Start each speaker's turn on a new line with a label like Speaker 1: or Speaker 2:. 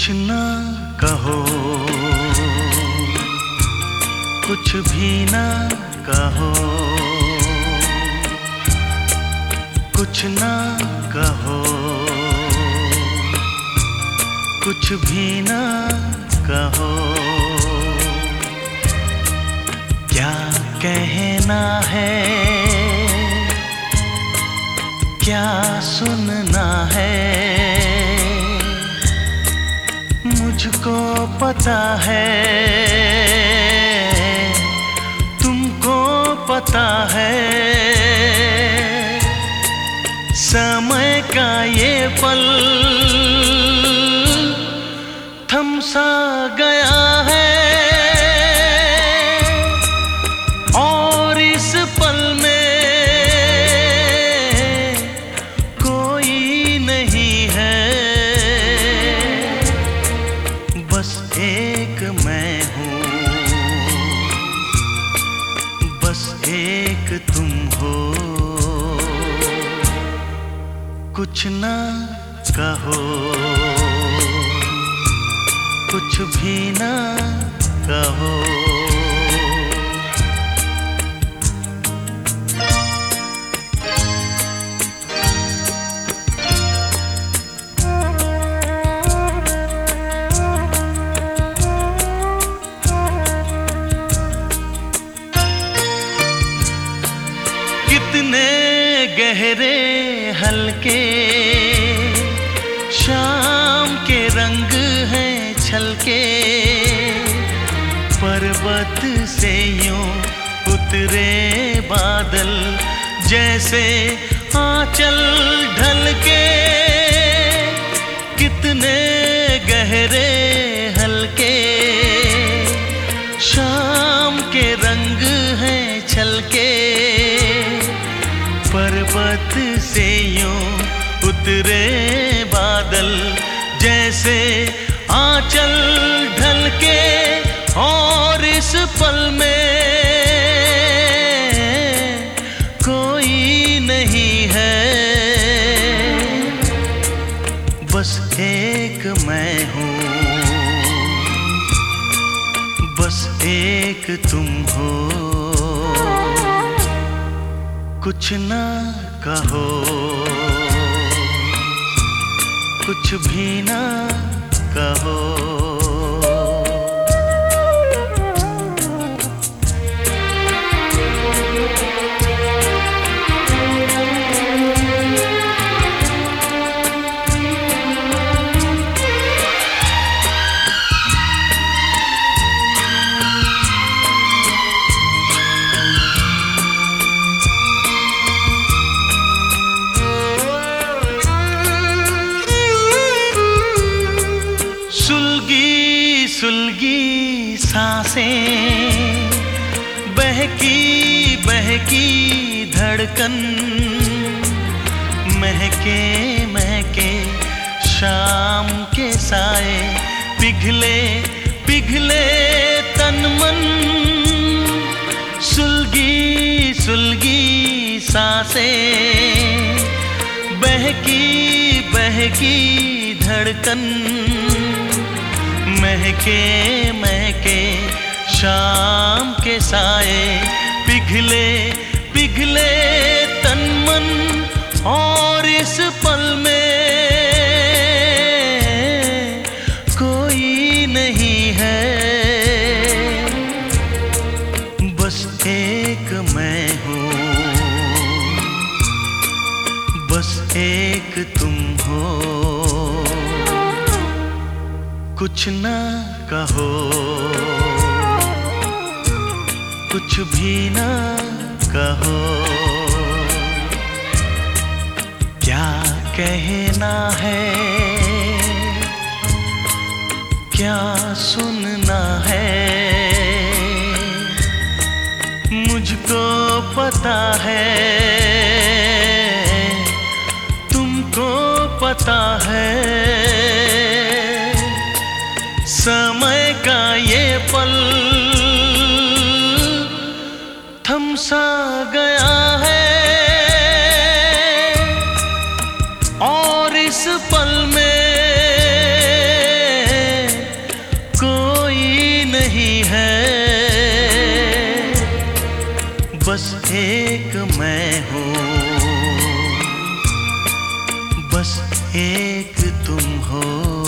Speaker 1: कुछ ना कहो, कुछ भी ना कहो, कुछ ना कहो, कुछ भी ना कहो। क्या कहना है, क्या सुनना है, मुझको पता है, तुमको पता है। समय का ये पल थम सा गया है, और इस पल में कोई नहीं है। बस एक मैं हूँ, बस एक तुम हो। कुछ ना कहो, कुछ भी ना कहो। कितने गहरे हल्के शाम के रंग हैं छलके, पर्वत से यूं उतरे बादल जैसे आंचल ढलके। कितने गहरे हल्के शाम के रंग हैं छलके, पर्वत से यूं उतरे बादल जैसे आंचल ढलके। और इस पल में कोई नहीं है, बस एक मैं हूँ, बस एक तुम हो। कुछ ना कहो, कुछ भी ना कहो। सुलगी सुलगी सांसें, बहकी बहकी धड़कन, महके महके शाम के साए, पिघले पिघले तन मन। सुलगी सुलगी सांसें, बहकी बहकी धड़कन, महके महके शाम के साए, पिघले पिघले तन मन। और इस पल में कोई नहीं है, बस एक मैं हूँ, बस एक तुम हो। कुछ ना कहो, कुछ भी ना कहो। क्या कहना है, क्या सुनना है, मुझको पता है, तुमको पता है। समय का ये पल थम सा गया है, और इस पल में बस एक मैं हूँ, बस एक तुम हो।